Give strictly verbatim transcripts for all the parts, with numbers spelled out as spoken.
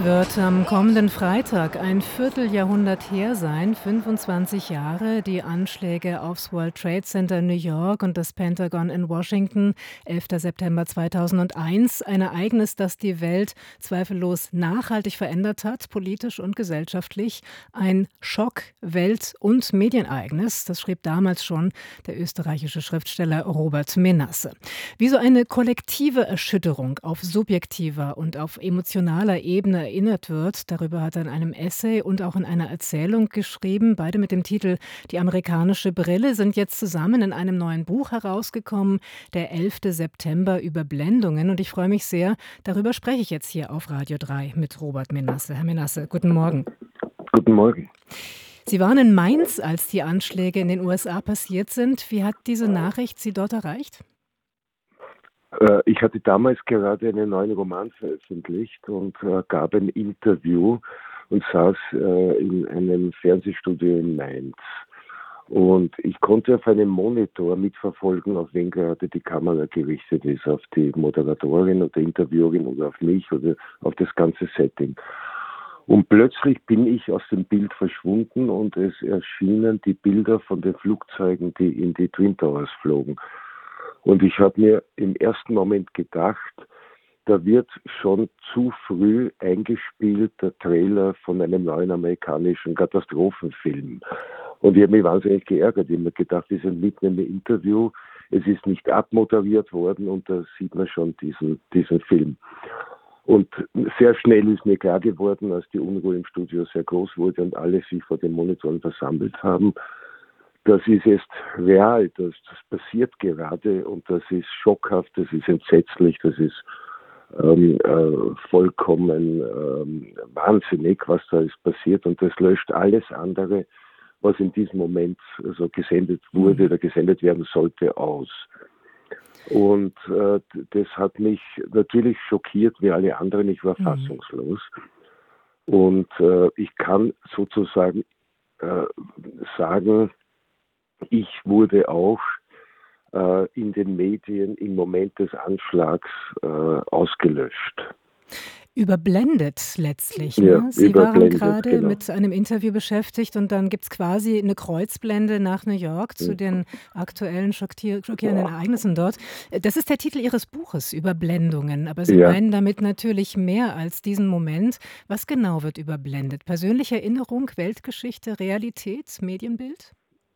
Es wird am kommenden Freitag ein Vierteljahrhundert her sein, fünfundzwanzig Jahre, die Anschläge aufs World Trade Center in New York und das Pentagon in Washington, elfter September zweitausendeins. Ein Ereignis, das die Welt zweifellos nachhaltig verändert hat, politisch und gesellschaftlich. Ein Schock-, Welt- und Medienereignis, das schrieb damals schon der österreichische Schriftsteller Robert Menasse. Wie so eine kollektive Erschütterung auf subjektiver und auf emotionaler Ebene erinnert wird, darüber hat er in einem Essay und auch in einer Erzählung geschrieben. Beide mit dem Titel Die amerikanische Brille sind jetzt zusammen in einem neuen Buch herausgekommen, der elfter September, Überblendungen. Und ich freue mich sehr, darüber spreche ich jetzt hier auf Radio drei mit Robert Menasse. Herr Menasse, guten Morgen. Guten Morgen. Sie waren in Mainz, als die Anschläge in den U S A passiert sind. Wie hat diese Nachricht Sie dort erreicht? Ich hatte damals gerade einen neuen Roman veröffentlicht und gab ein Interview und saß in einem Fernsehstudio in Mainz. Und ich konnte auf einem Monitor mitverfolgen, auf wen gerade die Kamera gerichtet ist, auf die Moderatorin oder Interviewerin oder auf mich oder auf das ganze Setting. Und plötzlich bin ich aus dem Bild verschwunden und es erschienen die Bilder von den Flugzeugen, die in die Twin Towers flogen. Und ich habe mir im ersten Moment gedacht, da wird schon zu früh eingespielt der Trailer von einem neuen amerikanischen Katastrophenfilm. Und ich habe mich wahnsinnig geärgert. Ich habe mir gedacht, wir sind mitten im Interview, es ist nicht abmoderiert worden und da sieht man schon diesen, diesen Film. Und sehr schnell ist mir klar geworden, als die Unruhe im Studio sehr groß wurde und alle sich vor den Monitoren versammelt haben, das ist jetzt real, das, das passiert gerade und das ist schockhaft, das ist entsetzlich, das ist ähm, äh, vollkommen ähm, wahnsinnig, was da ist passiert und das löscht alles andere, was in diesem Moment also gesendet wurde oder gesendet werden sollte, aus. Und äh, das hat mich natürlich schockiert, wie alle anderen, ich war fassungslos. Und äh, ich kann sozusagen äh, sagen, ich wurde auch äh, in den Medien im Moment des Anschlags äh, ausgelöscht. Überblendet letztlich. Ja, Ne? Sie waren gerade genau. mit einem Interview beschäftigt und dann gibt es quasi eine Kreuzblende nach New York zu den aktuellen schockier- schockierenden Ereignissen dort. Das ist der Titel Ihres Buches, Überblendungen. Aber Sie Ja. meinen damit natürlich mehr als diesen Moment. Was genau wird überblendet? Persönliche Erinnerung, Weltgeschichte, Realität, Medienbild?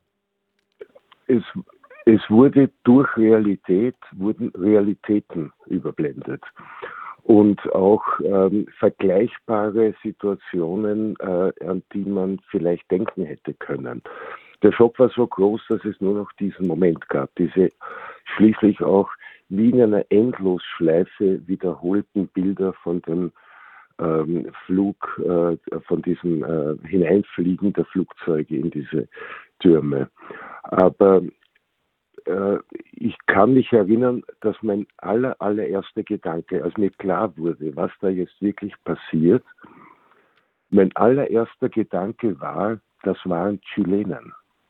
Es, es wurde durch Realität, wurden Realitäten überblendet. Und auch ähm, vergleichbare Situationen, äh, an die man vielleicht denken hätte können. Der Schock war so groß, dass es nur noch diesen Moment gab. Diese schließlich auch wie in einer Endlosschleife wiederholten Bilder von dem ähm, Flug, äh, von diesem äh, Hineinfliegen der Flugzeuge in diese Türme. Aber äh, ich kann mich erinnern, dass mein aller, allererster Gedanke, als mir klar wurde, was da jetzt wirklich passiert, mein allererster Gedanke war, das waren Chilenen.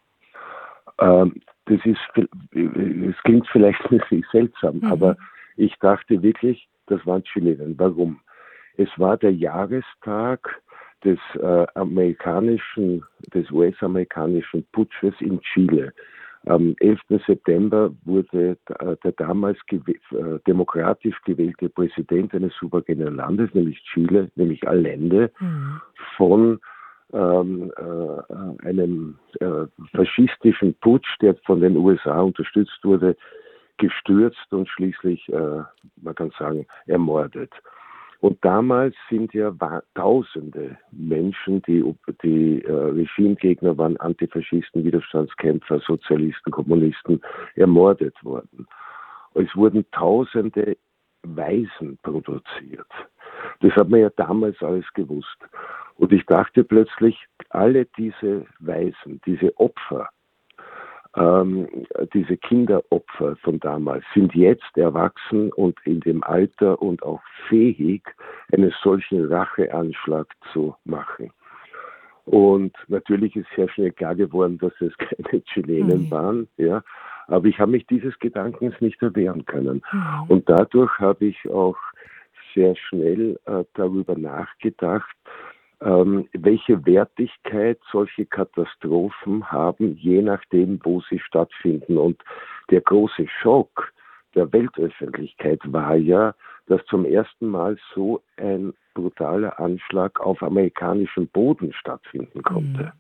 Ähm, das ist, es klingt vielleicht ein bisschen seltsam, mhm. aber ich dachte wirklich, das waren Chilenen. Warum? Es war der Jahrestag des äh, amerikanischen, des U S-amerikanischen Putsches in Chile. Am elften September wurde der, der damals gew- äh, demokratisch gewählte Präsident eines souveränen Landes, nämlich Chile, nämlich Allende, mhm. von ähm, äh, einem äh, faschistischen Putsch, der von den U S A unterstützt wurde, gestürzt und schließlich, äh, man kann sagen, ermordet. Und damals sind ja tausende Menschen, die, die äh, Regimegegner waren, Antifaschisten, Widerstandskämpfer, Sozialisten, Kommunisten, ermordet worden. Es wurden tausende Waisen produziert. Das hat man ja damals alles gewusst. Und ich dachte plötzlich, alle diese Waisen, diese Opfer, Ähm, diese Kinderopfer von damals sind jetzt erwachsen und in dem Alter und auch fähig, einen solchen Racheanschlag zu machen. Und natürlich ist sehr schnell klar geworden, dass es keine Chilenen mhm. waren, ja. Aber ich habe mich dieses Gedankens nicht erwehren können. Mhm. Und dadurch habe ich auch sehr schnell äh, darüber nachgedacht, ähm, welche Wertigkeit solche Katastrophen haben, je nachdem, wo sie stattfinden. Und der große Schock der Weltöffentlichkeit war ja, dass zum ersten Mal so ein brutaler Anschlag auf amerikanischem Boden stattfinden konnte. Mhm.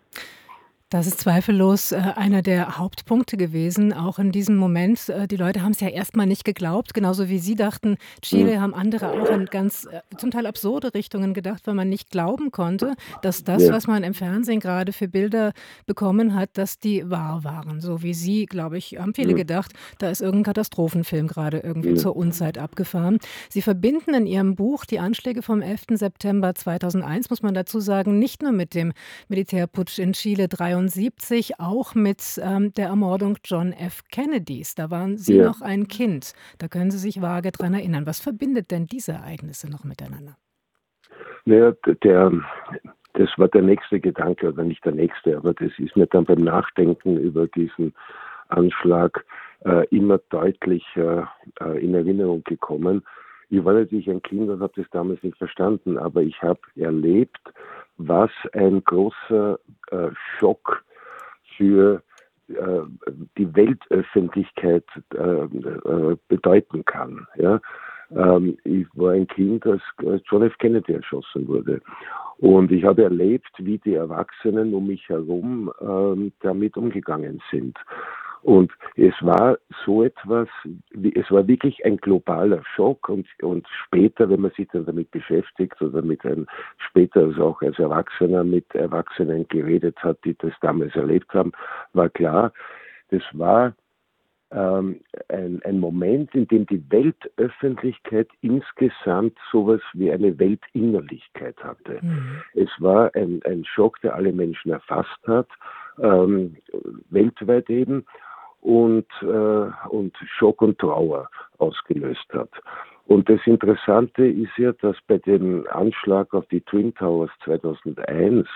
Das ist zweifellos äh, einer der Hauptpunkte gewesen, auch in diesem Moment. Äh, die Leute haben es ja erstmal nicht geglaubt, genauso wie Sie dachten. Chile Mhm. haben andere auch in ganz äh, zum Teil absurde Richtungen gedacht, weil man nicht glauben konnte, dass das, Ja, was man im Fernsehen gerade für Bilder bekommen hat, dass die wahr waren. So wie Sie, glaube ich, haben viele mhm. gedacht, da ist irgendein Katastrophenfilm gerade irgendwie Mhm. zur Unzeit abgefahren. Sie verbinden in Ihrem Buch die Anschläge vom elften September zweitausendeins, muss man dazu sagen, nicht nur mit dem Militärputsch in Chile dreiundsiebzig, auch mit ähm, der Ermordung John F. Kennedys. Da waren Sie Ja. noch ein Kind. Da können Sie sich vage dran erinnern. Was verbindet denn diese Ereignisse noch miteinander? Naja, der, das war der nächste Gedanke, oder nicht der nächste, aber das ist mir dann beim Nachdenken über diesen Anschlag äh, immer deutlicher äh, in Erinnerung gekommen. Ich war natürlich ein Kind und habe das damals nicht verstanden, aber ich habe erlebt, was ein großer äh, Schock für äh, die Weltöffentlichkeit äh, äh, bedeuten kann. Ja? Ähm, ich war ein Kind, als, als John F. Kennedy erschossen wurde. Und ich habe erlebt, wie die Erwachsenen um mich herum ähm, damit umgegangen sind. Und es war so etwas, wie, es war wirklich ein globaler Schock und, und später, wenn man sich dann damit beschäftigt oder mit einem, später also auch als Erwachsener mit Erwachsenen geredet hat, die das damals erlebt haben, war klar, das war ähm, ein, ein Moment, in dem die Weltöffentlichkeit insgesamt sowas wie eine Weltinnerlichkeit hatte. Mhm. Es war ein, ein Schock, der alle Menschen erfasst hat, ähm, weltweit eben, und, äh, und Schock und Trauer ausgelöst hat. Und das Interessante ist ja, dass bei dem Anschlag auf die Twin Towers zweitausendeins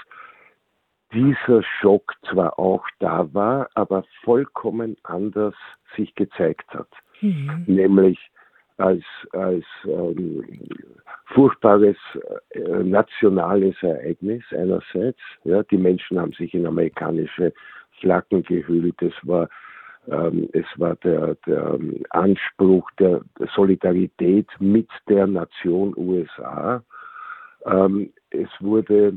dieser Schock zwar auch da war, aber vollkommen anders sich gezeigt hat. Mhm. Nämlich als, als ähm, furchtbares äh, nationales Ereignis einerseits. Ja, die Menschen haben sich in amerikanische Flaggen gehüllt. Es war, ähm, es war der, der Anspruch der Solidarität mit der Nation U S A. Ähm, es wurde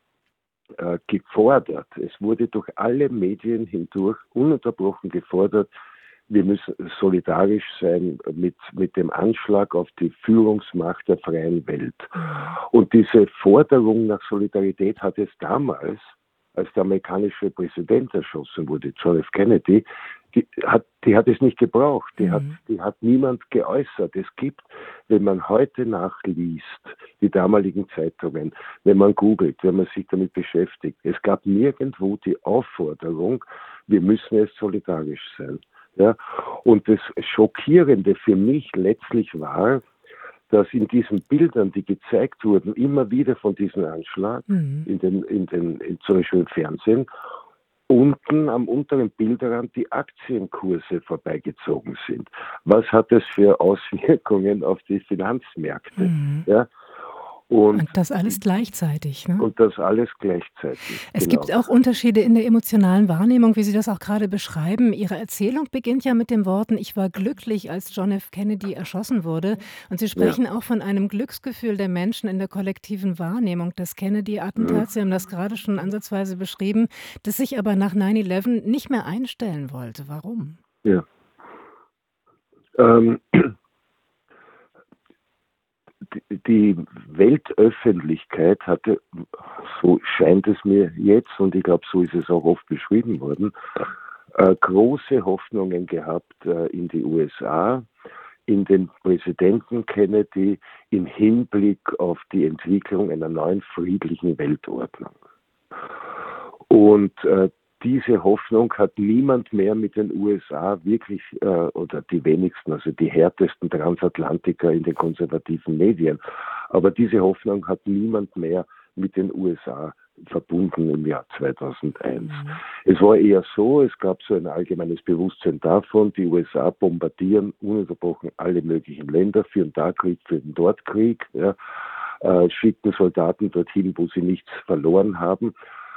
äh, gefordert, es wurde durch alle Medien hindurch ununterbrochen gefordert, wir müssen solidarisch sein mit, mit dem Anschlag auf die Führungsmacht der freien Welt. Mhm. Und diese Forderung nach Solidarität hat es damals, als der amerikanische Präsident erschossen wurde, John F. Kennedy, die hat, die hat es nicht gebraucht. Die, Mhm. hat, die hat niemand geäußert. Es gibt, wenn man heute nachliest, die damaligen Zeitungen, wenn man googelt, wenn man sich damit beschäftigt, es gab nirgendwo die Aufforderung, wir müssen jetzt solidarisch sein. Ja? Und das Schockierende für mich letztlich war, dass in diesen Bildern, die gezeigt wurden, immer wieder von diesem Anschlag, Mhm. in den, in den, in, zum Beispiel im Fernsehen, unten am unteren Bildrand die Aktienkurse vorbeigezogen sind. Was hat das für Auswirkungen auf die Finanzmärkte? Mhm. Ja? Und, Und das alles gleichzeitig, ne? und das alles gleichzeitig, Es genau. gibt auch Unterschiede in der emotionalen Wahrnehmung, wie Sie das auch gerade beschreiben. Ihre Erzählung beginnt ja mit den Worten: „Ich war glücklich, als John F. Kennedy erschossen wurde.“ Und Sie Ja. sprechen auch von einem Glücksgefühl der Menschen in der kollektiven Wahrnehmung des Mhm. Kennedy-Attentats. Sie haben das gerade schon ansatzweise beschrieben, das sich aber nach nine eleven nicht mehr einstellen wollte. Warum? Ja. Ähm, die, die Weltöffentlichkeit hatte, so scheint es mir jetzt, und ich glaube, so ist es auch oft beschrieben worden, äh, große Hoffnungen gehabt äh, in die U S A, in den Präsidenten Kennedy im Hinblick auf die Entwicklung einer neuen friedlichen Weltordnung. Und äh, diese Hoffnung hat niemand mehr mit den U S A wirklich, äh, oder die wenigsten, also die härtesten Transatlantiker in den konservativen Medien, aber diese Hoffnung hat niemand mehr mit den U S A verbunden im Jahr zweitausendeins. Mhm. Es war eher so, es gab so ein allgemeines Bewusstsein davon, die U S A bombardieren ununterbrochen alle möglichen Länder, führen da Krieg, führen dort Krieg, ja, äh, schicken Soldaten dorthin, wo sie nichts verloren haben.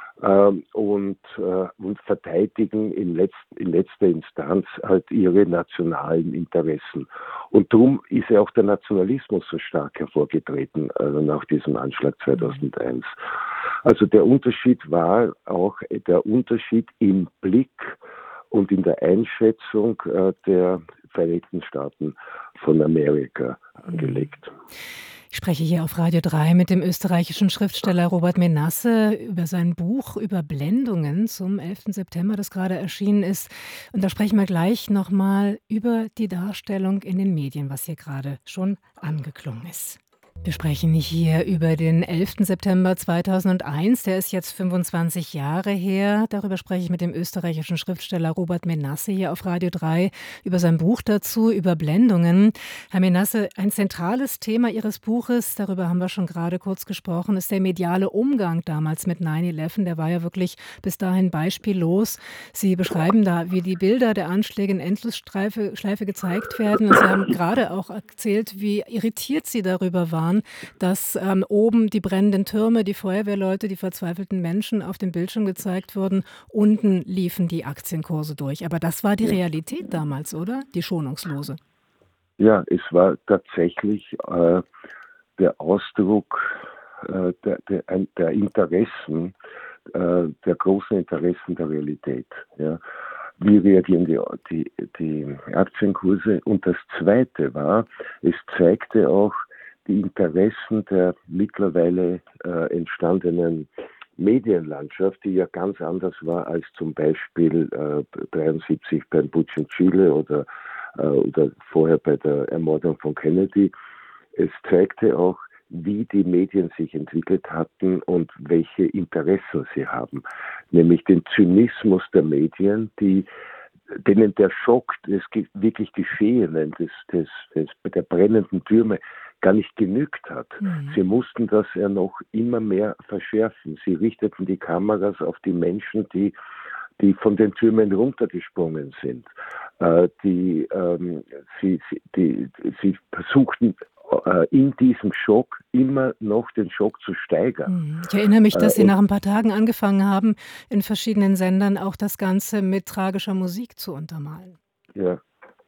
Und, äh, und verteidigen in, letzt, in letzter Instanz halt ihre nationalen Interessen. Und darum ist ja auch der Nationalismus so stark hervorgetreten äh, nach diesem Anschlag zweitausendeins. Also der Unterschied war auch der Unterschied im Blick und in der Einschätzung äh, der Vereinigten Staaten von Amerika angelegt. Ich spreche hier auf Radio drei mit dem österreichischen Schriftsteller Robert Menasse über sein Buch Überblendungen zum elften September, das gerade erschienen ist. Und da sprechen wir gleich nochmal über die Darstellung in den Medien, was hier gerade schon angeklungen ist. Wir sprechen hier über den elften September zweitausendeins, der ist jetzt fünfundzwanzig Jahre her. Darüber spreche ich mit dem österreichischen Schriftsteller Robert Menasse hier auf Radio drei über sein Buch dazu, Überblendungen. Herr Menasse, ein zentrales Thema Ihres Buches, darüber haben wir schon gerade kurz gesprochen, ist der mediale Umgang damals mit neun elf. Der war ja wirklich bis dahin beispiellos. Sie beschreiben da, wie die Bilder der Anschläge in Endlosschleife Schleife gezeigt werden. Und Sie haben gerade auch erzählt, wie irritiert Sie darüber waren, dass ähm, oben die brennenden Türme, die Feuerwehrleute, die verzweifelten Menschen auf dem Bildschirm gezeigt wurden. Unten liefen die Aktienkurse durch. Aber das war die Realität damals, oder? Die schonungslose. Ja, es war tatsächlich äh, der Ausdruck äh, der, der, der Interessen, äh, der großen Interessen der Realität. Ja. Wie reagieren die, die, die Aktienkurse? Und das Zweite war, es zeigte auch die Interessen der mittlerweile äh, entstandenen Medienlandschaft, die ja ganz anders war als zum Beispiel äh, dreiundsiebzig beim Putsch in Chile oder, äh, oder vorher bei der Ermordung von Kennedy. Es zeigte auch, wie die Medien sich entwickelt hatten und welche Interessen sie haben. Nämlich den Zynismus der Medien, die denen der Schock des wirklich Geschehenen, des, des, des, der brennenden Türme gar nicht genügt hat. Mhm. Sie mussten das ja noch immer mehr verschärfen. Sie richteten die Kameras auf die Menschen, die, die von den Türmen runtergesprungen sind. Äh, die, ähm, sie, sie, die, sie versuchten äh, in diesem Schock immer noch den Schock zu steigern. Ich erinnere mich, dass äh, Sie nach ein paar Tagen angefangen haben, in verschiedenen Sendern auch das Ganze mit tragischer Musik zu untermalen. Ja,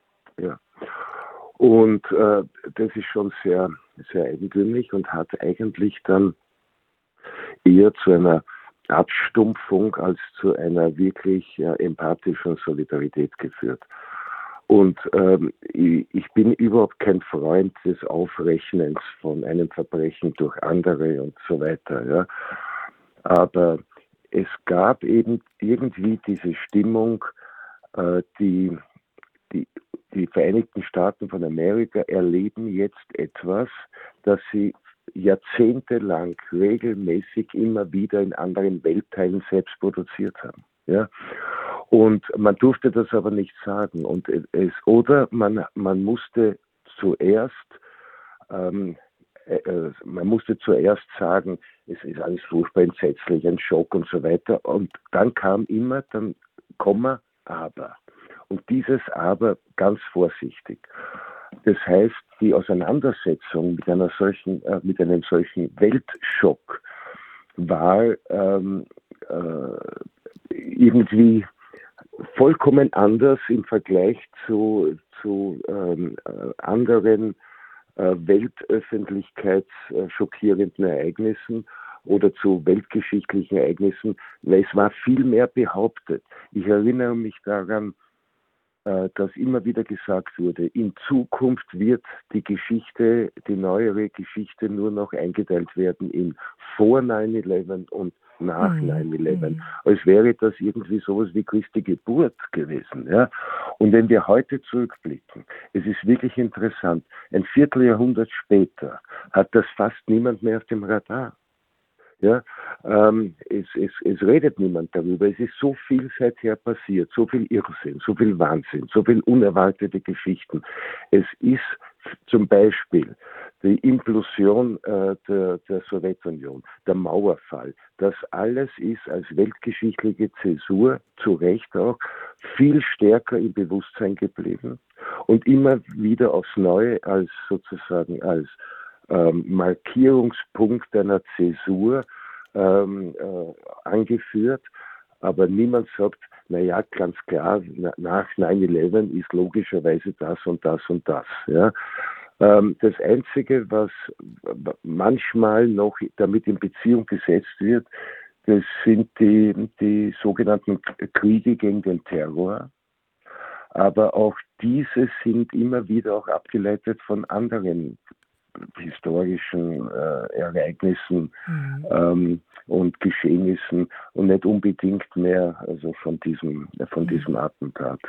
ja. Und äh, das ist schon sehr, sehr eigentümlich und hat eigentlich dann eher zu einer Abstumpfung als zu einer wirklich äh, empathischen Solidarität geführt. Und ähm, ich, ich bin überhaupt kein Freund des Aufrechnens von einem Verbrechen durch andere und so weiter. Ja. Aber es gab eben irgendwie diese Stimmung, äh, die, die, die Vereinigten Staaten von Amerika erleben jetzt etwas, das sie jahrzehntelang regelmäßig immer wieder in anderen Weltteilen selbst produziert haben. Ja. Und man durfte das aber nicht sagen. Und es, oder man, man musste zuerst, ähm, äh, man musste zuerst sagen, es ist alles furchtbar entsetzlich, ein Schock und so weiter. Und dann kam immer, dann Komma, aber. Und dieses aber ganz vorsichtig. Das heißt, die Auseinandersetzung mit einer solchen, äh, mit einem solchen Weltschock war ähm, äh, irgendwie vollkommen anders im Vergleich zu, zu ähm, äh, anderen äh, Weltöffentlichkeits äh, schockierenden Ereignissen oder zu weltgeschichtlichen Ereignissen, weil es war viel mehr behauptet. Ich erinnere mich daran, äh, dass immer wieder gesagt wurde, in Zukunft wird die Geschichte, die neuere Geschichte nur noch eingeteilt werden in vor neun elf und nach mhm. neun elf, mhm. als wäre das irgendwie sowas wie Christi Geburt gewesen. Ja? Und wenn wir heute zurückblicken, es ist wirklich interessant, ein Vierteljahrhundert später hat das fast niemand mehr auf dem Radar. Ja, ähm, es, es, es redet niemand darüber. Es ist so viel seither passiert, so viel Irrsinn, so viel Wahnsinn, so viel unerwartete Geschichten. Es ist Zum Beispiel die Implosion äh, der, der Sowjetunion, der Mauerfall, das alles ist als weltgeschichtliche Zäsur zu Recht auch viel stärker im Bewusstsein geblieben und immer wieder aufs Neue als sozusagen als ähm, Markierungspunkt einer Zäsur ähm, äh, angeführt. Aber niemand sagt, naja, ganz klar, nach neun elf ist logischerweise das und das und das. Ja. Das Einzige, was manchmal noch damit in Beziehung gesetzt wird, das sind die, die sogenannten Kriege gegen den Terror. Aber auch diese sind immer wieder auch abgeleitet von anderen historischen äh, Ereignissen mhm. ähm, und Geschehnissen und nicht unbedingt mehr also von diesem, von mhm. diesem Attentat.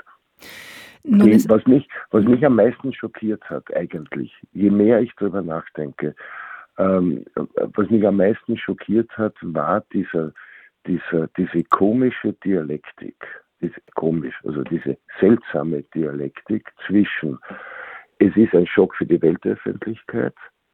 Die, was, mich, was mich am meisten schockiert hat eigentlich, je mehr ich darüber nachdenke, ähm, was mich am meisten schockiert hat, war dieser, dieser, diese komische Dialektik, diese komisch, also diese seltsame Dialektik zwischen, es ist ein Schock für die Weltöffentlichkeit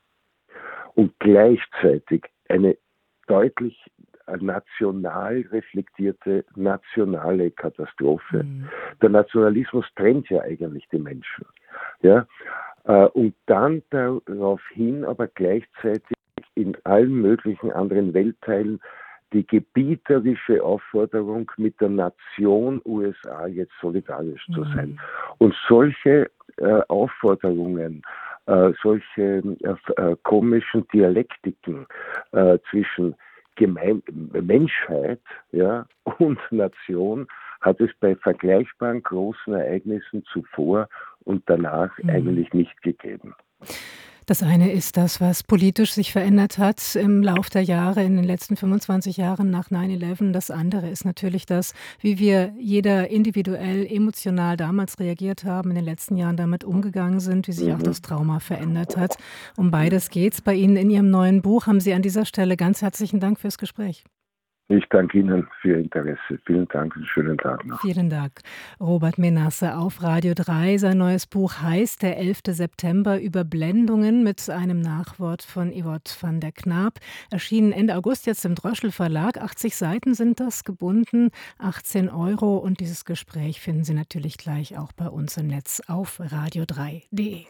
und gleichzeitig eine deutlich national reflektierte nationale Katastrophe. Mhm. Der Nationalismus trennt ja eigentlich die Menschen. Ja? Und dann daraufhin aber gleichzeitig in allen möglichen anderen Weltteilen die gebieterische Aufforderung, mit der Nation U S A jetzt solidarisch mhm. zu sein. Und solche äh, Aufforderungen, äh, solche äh, komischen Dialektiken äh, zwischen Gemein- Menschheit ja, und Nation hat es bei vergleichbaren großen Ereignissen zuvor und danach mhm. eigentlich nicht gegeben. Das eine ist das, was politisch sich verändert hat im Lauf der Jahre, in den letzten fünfundzwanzig Jahren nach neun elf. Das andere ist natürlich das, wie wir jeder individuell, emotional damals reagiert haben, in den letzten Jahren damit umgegangen sind, wie sich mhm. auch das Trauma verändert hat. Um beides geht's bei Ihnen in Ihrem neuen Buch. Haben Sie an dieser Stelle ganz herzlichen Dank fürs Gespräch. Ich danke Ihnen für Ihr Interesse. Vielen Dank und schönen Tag noch. Vielen Dank. Robert Menasse auf Radio drei. Sein neues Buch heißt Der elfte September, Überblendungen mit einem Nachwort von Iwot van der Knaap. Erschienen Ende August jetzt im Droschel Verlag. achtzig Seiten sind das, gebunden, achtzehn Euro. Und dieses Gespräch finden Sie natürlich gleich auch bei uns im Netz auf radio drei punkt de.